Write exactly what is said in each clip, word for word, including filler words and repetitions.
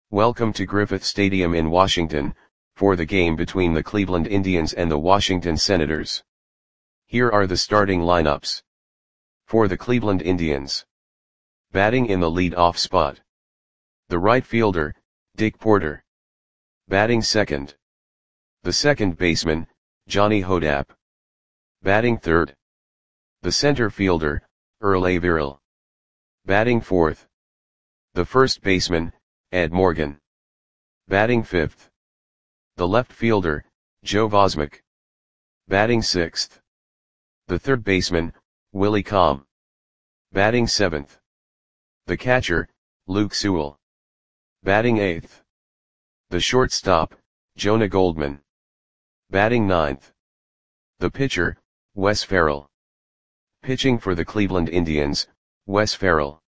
Welcome to Griffith Stadium in Washington, for the game between the Cleveland Indians and the Washington Senators. Here are the starting lineups. For the Cleveland Indians. Batting in the lead-off spot. The right fielder, Dick Porter. Batting second. The second baseman, Johnny Hodapp. Batting third. The center fielder, Earl Averill. Batting fourth. The first baseman, Ed Morgan. Batting fifth. The left fielder, Joe Vosmek. Batting sixth. The third baseman, Willie Comm. Batting seventh. The catcher, Luke Sewell. Batting eighth. The shortstop, Jonah Goldman. Batting ninth. The pitcher, Wes Ferrell. Pitching for the Cleveland Indians, Wes Ferrell.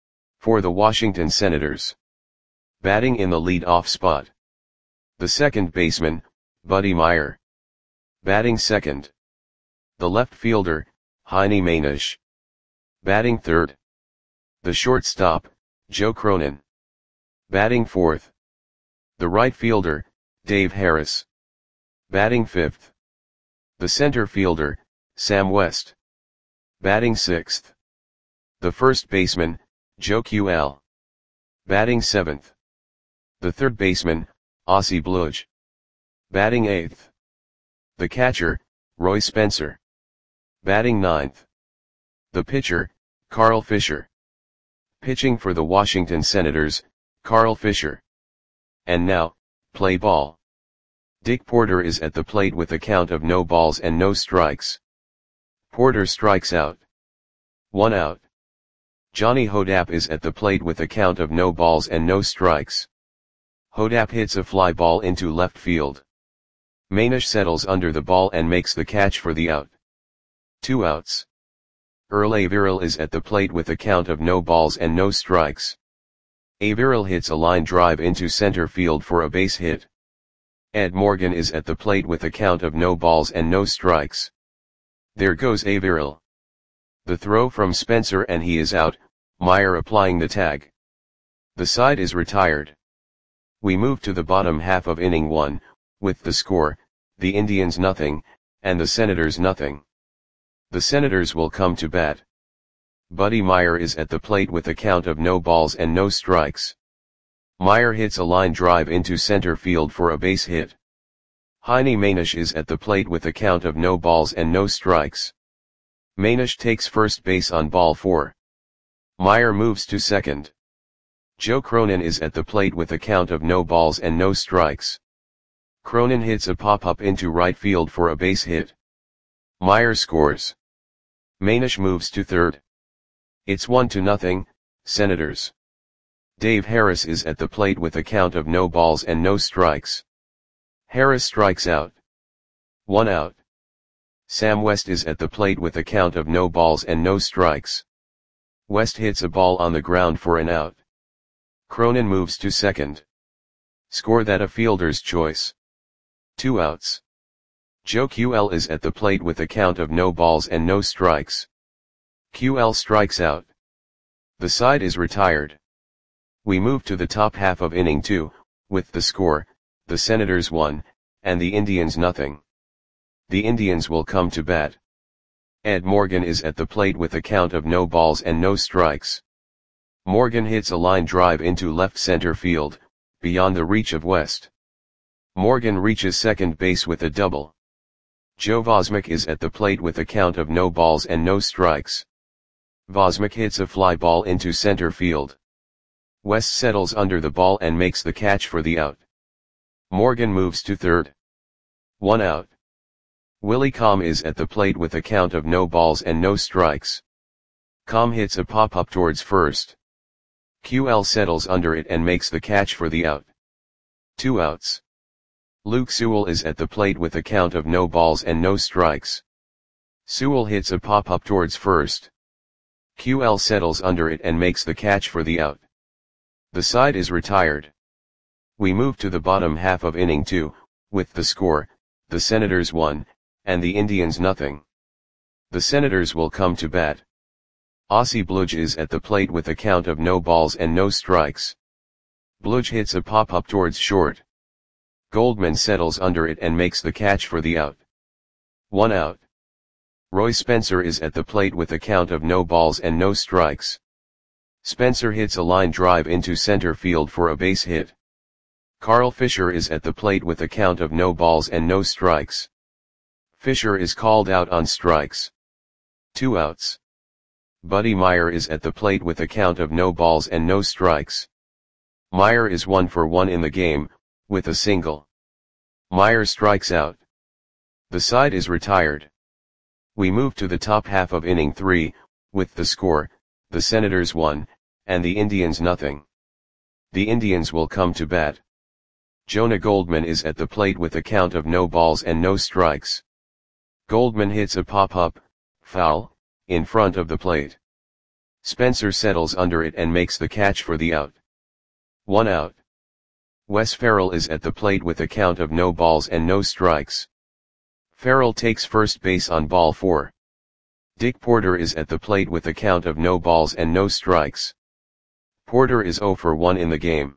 For the Washington Senators. Batting in the lead-off spot. The second baseman, Buddy Meyer. Batting second. The left fielder, Heine Mainisch. Batting third. The shortstop, Joe Cronin. Batting fourth. The right fielder, Dave Harris. Batting fifth. The center fielder, Sam West. Batting sixth. The first baseman, Joe Q L. Batting seventh. The third baseman, Ossie Bluge. Batting eighth. The catcher, Roy Spencer. Batting ninth. The pitcher, Carl Fisher. Pitching for the Washington Senators, Carl Fisher. And now, play ball. Dick Porter is at the plate with a count of no balls and no strikes. Porter strikes out. One out. Johnny Hodapp is at the plate with a count of no balls and no strikes. Hodapp hits a fly ball into left field. Mainisch settles under the ball and makes the catch for the out. Two outs. Earl Averill is at the plate with a count of no balls and no strikes. Averill hits a line drive into center field for a base hit. Ed Morgan is at the plate with a count of no balls and no strikes. There goes Averill. The throw from Spencer and he is out, Meyer applying the tag. The side is retired. We move to the bottom half of inning one, with the score, the Indians nothing, and the Senators nothing. The Senators will come to bat. Buddy Meyer is at the plate with a count of no balls and no strikes. Meyer hits a line drive into center field for a base hit. Heine Mainisch is at the plate with a count of no balls and no strikes. Mainisch takes first base on ball four. Meyer moves to second. Joe Cronin is at the plate with a count of no balls and no strikes. Cronin hits a pop-up into right field for a base hit. Meyer scores. Mainisch moves to third. It's one to nothing, Senators. Dave Harris is at the plate with a count of no balls and no strikes. Harris strikes out. One out. Sam West is at the plate with a count of no balls and no strikes. West hits a ball on the ground for an out. Cronin moves to second. Score that a fielder's choice. Two outs. Joe Q L is at the plate with a count of no balls and no strikes. Q L strikes out. The side is retired. We move to the top half of inning two, with the score, the Senators one, and the Indians nothing. The Indians will come to bat. Ed Morgan is at the plate with a count of no balls and no strikes. Morgan hits a line drive into left center field, beyond the reach of West. Morgan reaches second base with a double. Joe Vosmek is at the plate with a count of no balls and no strikes. Vosmek hits a fly ball into center field. West settles under the ball and makes the catch for the out. Morgan moves to third. One out. Willie Comm is at the plate with a count of no balls and no strikes. Comm hits a pop-up towards first. Q L settles under it and makes the catch for the out. Two outs. Luke Sewell is at the plate with a count of no balls and no strikes. Sewell hits a pop-up towards first. Q L settles under it and makes the catch for the out. The side is retired. We move to the bottom half of inning two, with the score, the Senators one, and the Indians nothing. The Senators will come to bat. Ossie Bluge is at the plate with a count of no balls and no strikes. Bludge hits a pop-up towards short. Goldman settles under it and makes the catch for the out. One out. Roy Spencer is at the plate with a count of no balls and no strikes. Spencer hits a line drive into center field for a base hit. Carl Fisher is at the plate with a count of no balls and no strikes. Fisher is called out on strikes. Two outs. Buddy Meyer is at the plate with a count of no balls and no strikes. Meyer is one for one in the game, with a single. Meyer strikes out. The side is retired. We move to the top half of inning three, with the score, the Senators one, and the Indians nothing. The Indians will come to bat. Jonah Goldman is at the plate with a count of no balls and no strikes. Goldman hits a pop-up, foul, in front of the plate. Spencer settles under it and makes the catch for the out. One out. Wes Ferrell is at the plate with a count of no balls and no strikes. Ferrell takes first base on ball four. Dick Porter is at the plate with a count of no balls and no strikes. Porter is zero for one in the game.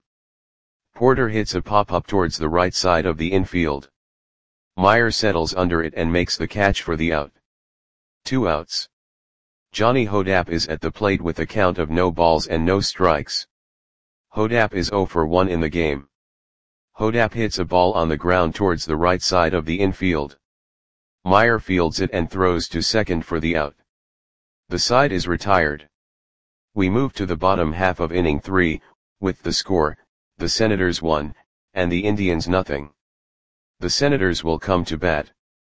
Porter hits a pop-up towards the right side of the infield. Meyer settles under it and makes the catch for the out. Two outs. Johnny Hodapp is at the plate with a count of no balls and no strikes. Hodapp is zero for one in the game. Hodapp hits a ball on the ground towards the right side of the infield. Meyer fields it and throws to second for the out. The side is retired. We move to the bottom half of inning three, with the score, the Senators one, and the Indians nothing. The Senators will come to bat.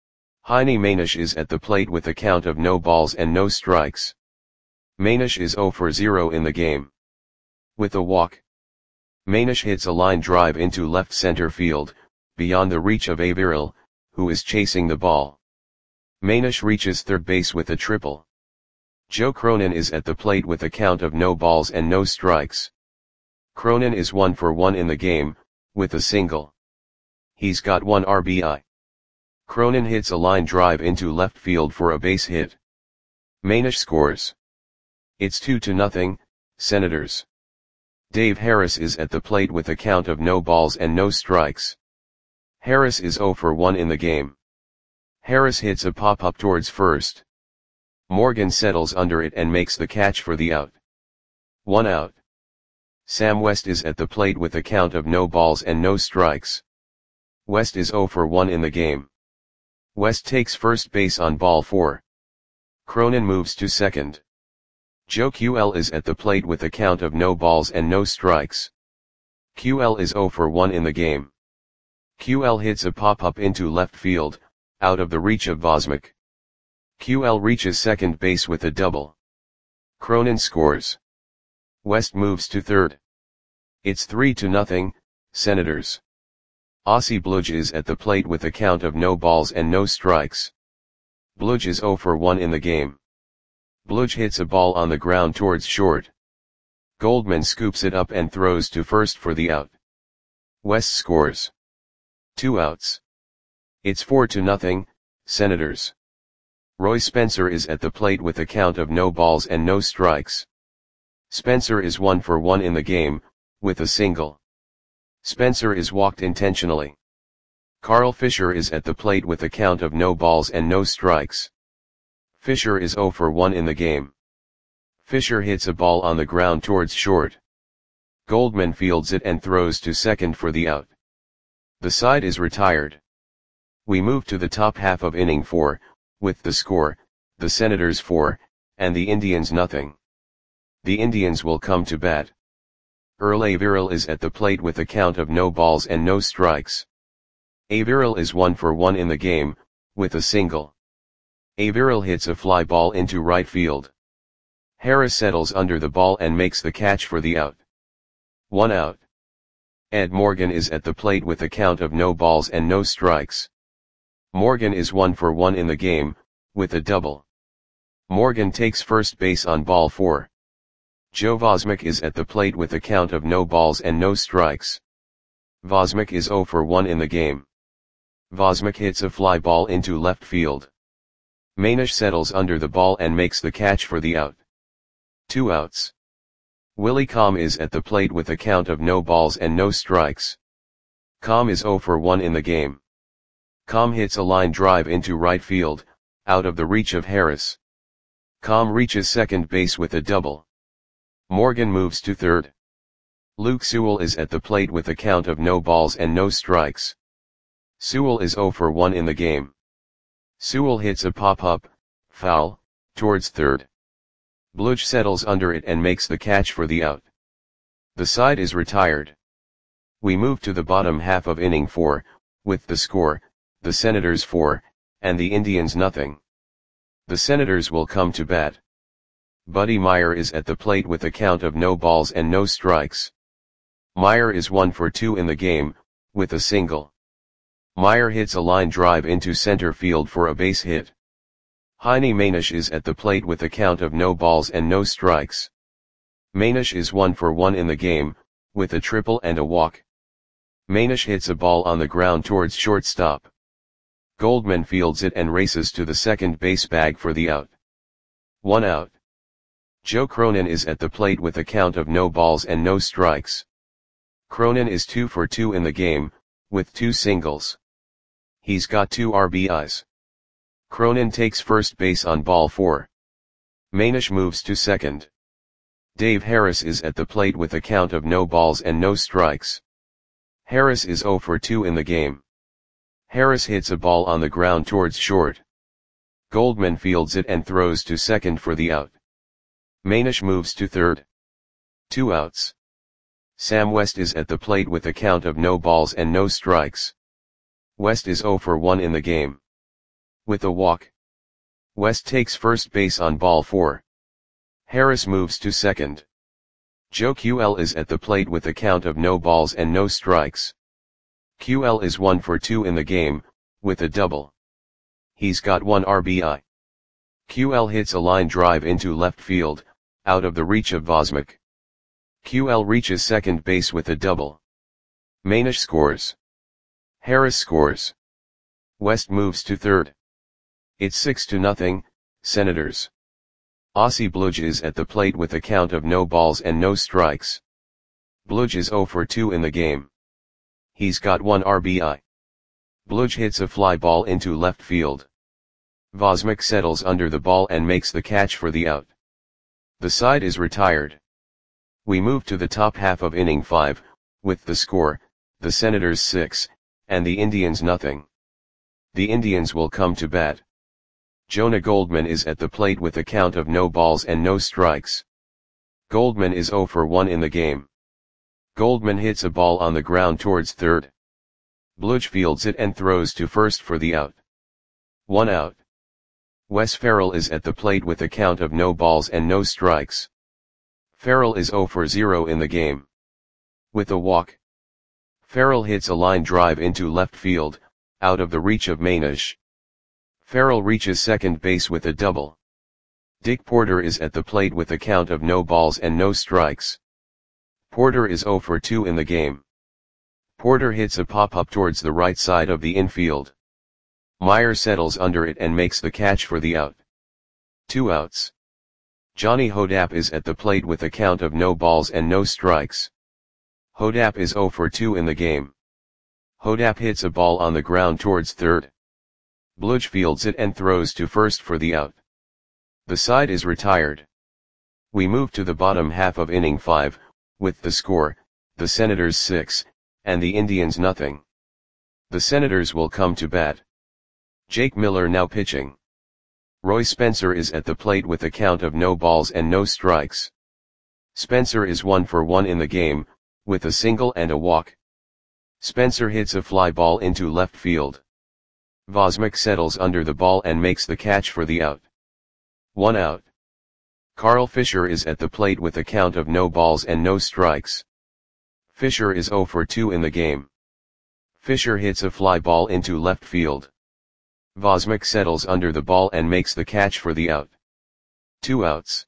Heine Manish is at the plate with a count of no balls and no strikes. Manish is zero for zero in the game. With a walk. Manish hits a line drive into left center field, beyond the reach of Averill, who is chasing the ball. Manish reaches third base with a triple. Joe Cronin is at the plate with a count of no balls and no strikes. Cronin is one for one in the game, with a single. He's got one R B I. Cronin hits a line drive into left field for a base hit. Manish scores. It's two to nothing, Senators. Dave Harris is at the plate with a count of no balls and no strikes. Harris is zero for one in the game. Harris hits a pop-up towards first. Morgan settles under it and makes the catch for the out. One out. Sam West is at the plate with a count of no balls and no strikes. West is zero for one in the game. West takes first base on ball four. Cronin moves to second. Joe Q L is at the plate with a count of no balls and no strikes. Q L is zero for one in the game. Q L hits a pop-up into left field, out of the reach of Vosmik. Q L reaches second base with a double. Cronin scores. West moves to third. It's three to nothing, Senators. Ossie Bludge is at the plate with a count of no balls and no strikes. Bludge is zero for one in the game. Bludge hits a ball on the ground towards short. Goldman scoops it up and throws to first for the out. West scores. Two outs. It's four to nothing, Senators. Roy Spencer is at the plate with a count of no balls and no strikes. Spencer is one for one in the game, with a single. Spencer is walked intentionally. Carl Fisher is at the plate with a count of no balls and no strikes. Fisher is zero for one in the game. Fisher hits a ball on the ground towards short. Goldman fields it and throws to second for the out. The side is retired. We move to the top half of inning four, with the score, the Senators four, and the Indians nothing. The Indians will come to bat. Earl Averill is at the plate with a count of no balls and no strikes. Averill is one for one in the game, with a single. Averill hits a fly ball into right field. Harris settles under the ball and makes the catch for the out. One out. Ed Morgan is at the plate with a count of no balls and no strikes. Morgan is one for one in the game, with a double. Morgan takes first base on ball four. Joe Vosmik is at the plate with a count of no balls and no strikes. Vosmik is zero for one in the game. Vosmik hits a fly ball into left field. Manish settles under the ball and makes the catch for the out. Two outs. Willie Com is at the plate with a count of no balls and no strikes. Com is zero for one in the game. Com hits a line drive into right field, out of the reach of Harris. Com reaches second base with a double. Morgan moves to third. Luke Sewell is at the plate with a count of no balls and no strikes. Sewell is zero for one in the game. Sewell hits a pop-up, foul, towards third. Bludge settles under it and makes the catch for the out. The side is retired. We move to the bottom half of inning four, with the score, the Senators four, and the Indians nothing. The Senators will come to bat. Buddy Meyer is at the plate with a count of no balls and no strikes. Meyer is one for two in the game, with a single. Meyer hits a line drive into center field for a base hit. Heine Manish is at the plate with a count of no balls and no strikes. Manish is one for one in the game, with a triple and a walk. Manish hits a ball on the ground towards shortstop. Goldman fields it and races to the second base bag for the out. One out. Joe Cronin is at the plate with a count of no balls and no strikes. Cronin is two for two in the game, with two singles. He's got two R B Is. Cronin takes first base on ball four. Manish moves to second. Dave Harris is at the plate with a count of no balls and no strikes. Harris is zero for two in the game. Harris hits a ball on the ground towards short. Goldman fields it and throws to second for the out. Manish moves to third. Two outs. Sam West is at the plate with a count of no balls and no strikes. West is zero for one in the game. With a walk. West takes first base on ball four. Harris moves to second. Joe Q L is at the plate with a count of no balls and no strikes. Q L is one for two in the game, with a double. He's got one R B I. Q L hits a line drive into left field, out of the reach of Vosmik. Q L reaches second base with a double. Manish scores. Harris scores. West moves to third. It's six to nothing, Senators. Ossie Bludge is at the plate with a count of no balls and no strikes. Bludge is zero for two in the game. He's got one R B I. Bludge hits a fly ball into left field. Vosmik settles under the ball and makes the catch for the out. The side is retired. We move to the top half of inning five, with the score, the Senators six, and the Indians nothing. The Indians will come to bat. Jonah Goldman is at the plate with a count of no balls and no strikes. Goldman is zero for one in the game. Goldman hits a ball on the ground towards third. Bludge fields it and throws to first for the out. One out. Wes Farrell is at the plate with a count of no balls and no strikes. Farrell is zero for zero in the game. With a walk. Farrell hits a line drive into left field, out of the reach of Manish. Farrell reaches second base with a double. Dick Porter is at the plate with a count of no balls and no strikes. Porter is zero for two in the game. Porter hits a pop-up towards the right side of the infield. Meyer settles under it and makes the catch for the out. Two outs. Johnny Hodap is at the plate with a count of no balls and no strikes. Hodap is zero for two in the game. Hodap hits a ball on the ground towards third. Bludge fields it and throws to first for the out. The side is retired. We move to the bottom half of inning five, with the score, the Senators six, and the Indians nothing. The Senators will come to bat. Jake Miller now pitching. Roy Spencer is at the plate with a count of no balls and no strikes. Spencer is one for one in the game, with a single and a walk. Spencer hits a fly ball into left field. Vosmik settles under the ball and makes the catch for the out. One out. Carl Fisher is at the plate with a count of no balls and no strikes. Fisher is zero for two in the game. Fisher hits a fly ball into left field. Vosmik settles under the ball and makes the catch for the out. Two outs.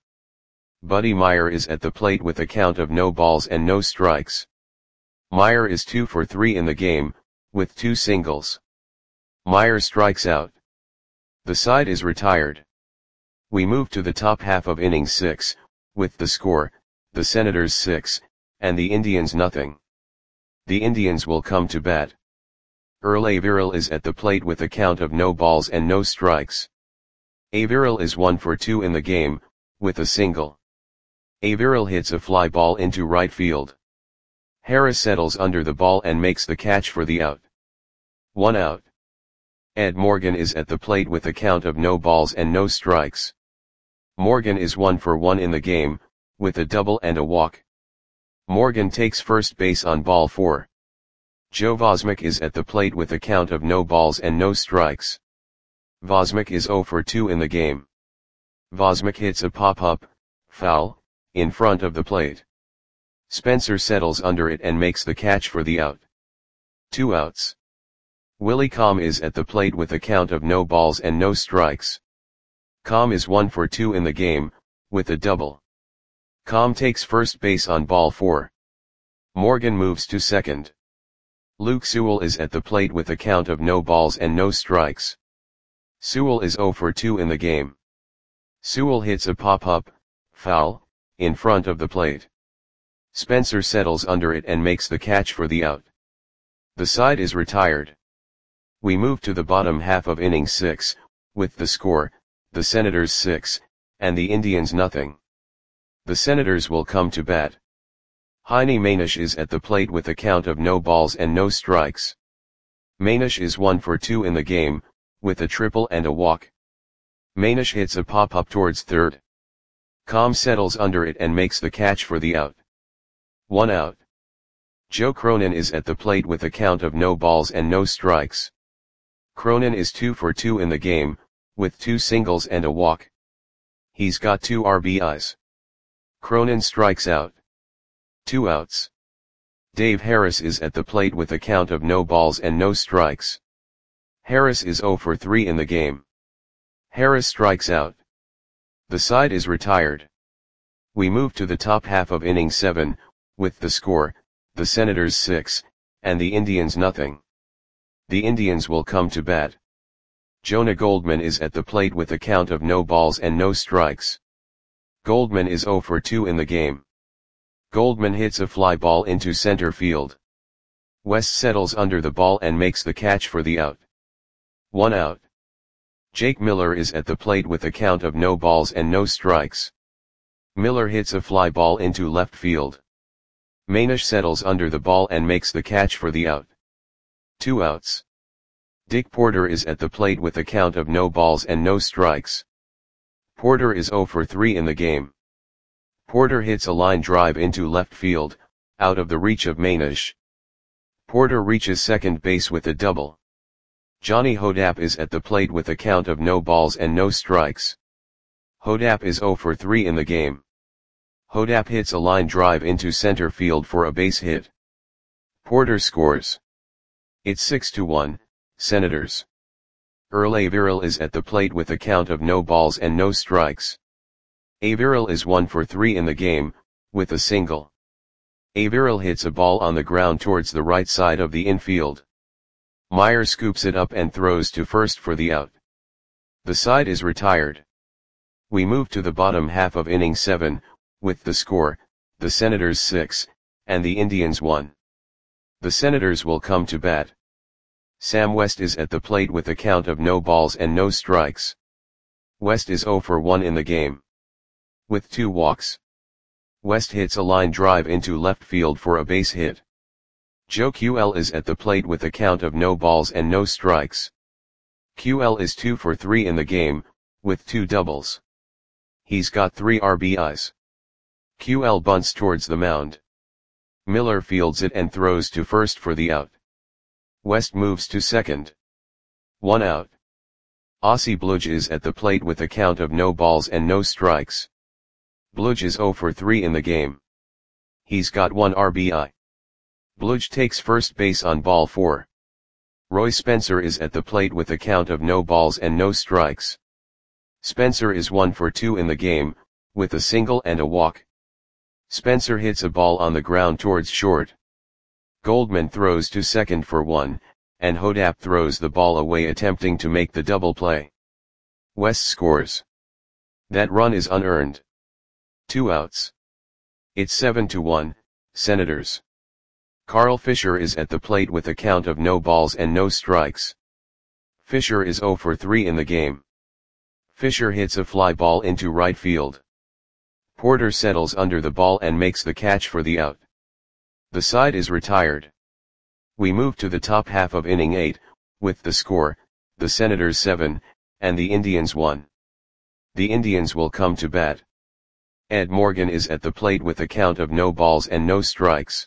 Buddy Meyer is at the plate with a count of no balls and no strikes. Meyer is two for three in the game, with two singles. Meyer strikes out. The side is retired. We move to the top half of inning six, with the score, the Senators six, and the Indians nothing. The Indians will come to bat. Earl Averill is at the plate with a count of no balls and no strikes. Averill is one for two in the game, with a single. Averill hits a fly ball into right field. Harris settles under the ball and makes the catch for the out. One out. Ed Morgan is at the plate with a count of no balls and no strikes. Morgan is one for one in the game, with a double and a walk. Morgan takes first base on ball four. Joe Vosmick is at the plate with a count of no balls and no strikes. Vosmick is zero for two in the game. Vosmick hits a pop-up, foul, in front of the plate. Spencer settles under it and makes the catch for the out. Two outs. Willie Comm is at the plate with a count of no balls and no strikes. Comm is one for two in the game, with a double. Comm takes first base on ball four. Morgan moves to second. Luke Sewell is at the plate with a count of no balls and no strikes. Sewell is zero for two in the game. Sewell hits a pop-up, foul, in front of the plate. Spencer settles under it and makes the catch for the out. The side is retired. We move to the bottom half of inning six, with the score, the Senators six, and the Indians nothing. The Senators will come to bat. Heine Manish is at the plate with a count of no balls and no strikes. Manish is one for two in the game, with a triple and a walk. Manish hits a pop-up towards third. Comm settles under it and makes the catch for the out. One out. Joe Cronin is at the plate with a count of no balls and no strikes. Cronin is two for two in the game, with two singles and a walk. He's got two R B Is. Cronin strikes out. Two outs. Dave Harris is at the plate with a count of no balls and no strikes. Harris is zero for three in the game. Harris strikes out. The side is retired. We move to the top half of inning seven, with the score, the Senators six, and the Indians nothing. The Indians will come to bat. Jonah Goldman is at the plate with a count of no balls and no strikes. Goldman is zero for two in the game. Goldman hits a fly ball into center field. West settles under the ball and makes the catch for the out. One out. Jake Miller is at the plate with a count of no balls and no strikes. Miller hits a fly ball into left field. Manish settles under the ball and makes the catch for the out. Two outs. Dick Porter is at the plate with a count of no balls and no strikes. Porter is zero for three in the game. Porter hits a line drive into left field, out of the reach of Manish. Porter reaches second base with a double. Johnny Hodapp is at the plate with a count of no balls and no strikes. Hodapp is zero for three in the game. Hodapp hits a line drive into center field for a base hit. Porter scores. It's six to one, Senators. Earl Averill is at the plate with a count of no balls and no strikes. Averill is one for three in the game, with a single. Averill hits a ball on the ground towards the right side of the infield. Meyer scoops it up and throws to first for the out. The side is retired. We move to the bottom half of inning seven, with the score, the Senators six, and the Indians one. The Senators will come to bat. Sam West is at the plate with a count of no balls and no strikes. West is zero for one in the game. With two walks. West hits a line drive into left field for a base hit. Joe Q L is at the plate with a count of no balls and no strikes. Q L is two for three in the game, with two doubles. He's got three R B Is. Q L bunts towards the mound. Miller fields it and throws to first for the out. West moves to second. One out. Ossie Bludge is at the plate with a count of no balls and no strikes. Bludge is zero for three in the game. He's got one R B I. Bludge takes first base on ball four. Roy Spencer is at the plate with a count of no balls and no strikes. Spencer is one for two in the game, with a single and a walk. Spencer hits a ball on the ground towards short. Goldman throws to second for one, and Hodapp throws the ball away attempting to make the double play. West scores. That run is unearned. Two outs. It's seven to one, Senators. Carl Fisher is at the plate with a count of no balls and no strikes. Fisher is zero for three in the game. Fisher hits a fly ball into right field. Porter settles under the ball and makes the catch for the out. The side is retired. We move to the top half of inning eight, with the score, the Senators seven, and the Indians one. The Indians will come to bat. Ed Morgan is at the plate with a count of no balls and no strikes.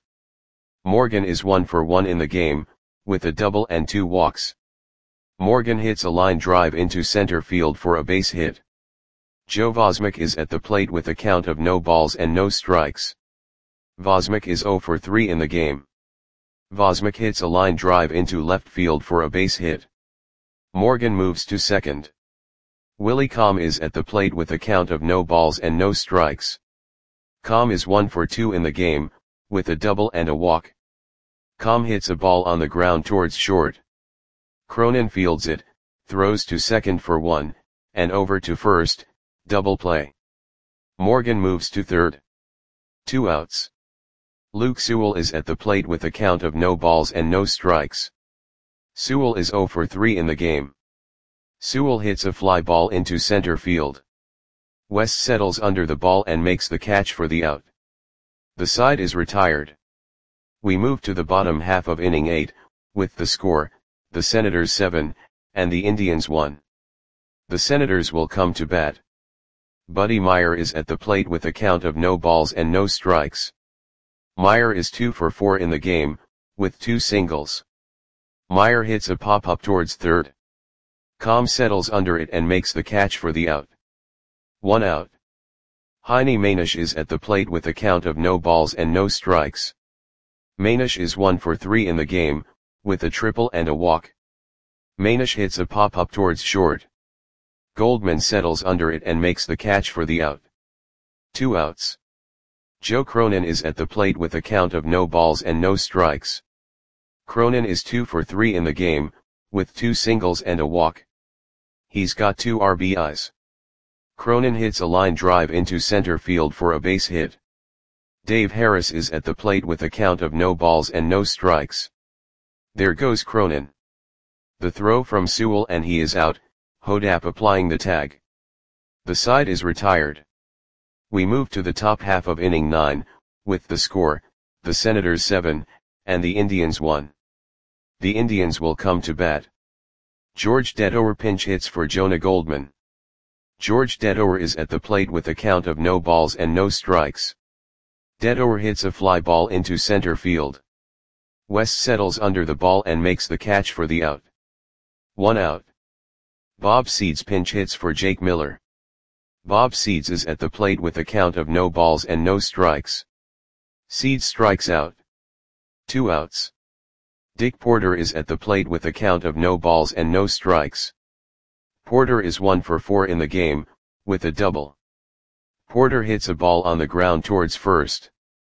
Morgan is one for one in the game, with a double and two walks. Morgan hits a line drive into center field for a base hit. Joe Vosmek is at the plate with a count of no balls and no strikes. Vosmek is zero for three in the game. Vosmek hits a line drive into left field for a base hit. Morgan moves to second. Willie Comm is at the plate with a count of no balls and no strikes. Comm is one for two in the game, with a double and a walk. Comm hits a ball on the ground towards short. Cronin fields it, throws to second for one, and over to first, double play. Morgan moves to third. Two outs. Luke Sewell is at the plate with a count of no balls and no strikes. Sewell is zero for three in the game. Sewell hits a fly ball into center field. West settles under the ball and makes the catch for the out. The side is retired. We move to the bottom half of inning eight, with the score, the Senators seven, and the Indians one. The Senators will come to bat. Buddy Meyer is at the plate with a count of no balls and no strikes. Meyer is two for four in the game, with two singles. Meyer hits a pop-up towards third. Comm settles under it and makes the catch for the out. One out. Heine Manish is at the plate with a count of no balls and no strikes. Manish is one for three in the game, with a triple and a walk. Manish hits a pop-up towards short. Goldman settles under it and makes the catch for the out. Two outs. Joe Cronin is at the plate with a count of no balls and no strikes. Cronin is two for three in the game, with two singles and a walk. He's got two R B Is. Cronin hits a line drive into center field for a base hit. Dave Harris is at the plate with a count of no balls and no strikes. There goes Cronin. The throw from Sewell and he is out, Hodap applying the tag. The side is retired. We move to the top half of inning nine, with the score, the Senators seven, and the Indians one. The Indians will come to bat. George Dedower pinch hits for Jonah Goldman. George Dedower is at the plate with a count of no balls and no strikes. Dedower hits a fly ball into center field. West settles under the ball and makes the catch for the out. One out. Bob Seeds pinch hits for Jake Miller. Bob Seeds is at the plate with a count of no balls and no strikes. Seeds strikes out. Two outs. Dick Porter is at the plate with a count of no balls and no strikes. Porter is one for four in the game, with a double. Porter hits a ball on the ground towards first.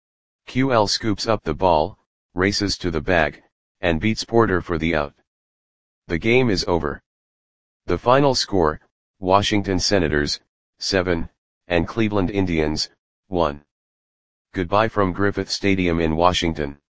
Q L scoops up the ball, races to the bag, and beats Porter for the out. The game is over. The final score, Washington Senators, seven, and Cleveland Indians, one. Goodbye from Griffith Stadium in Washington.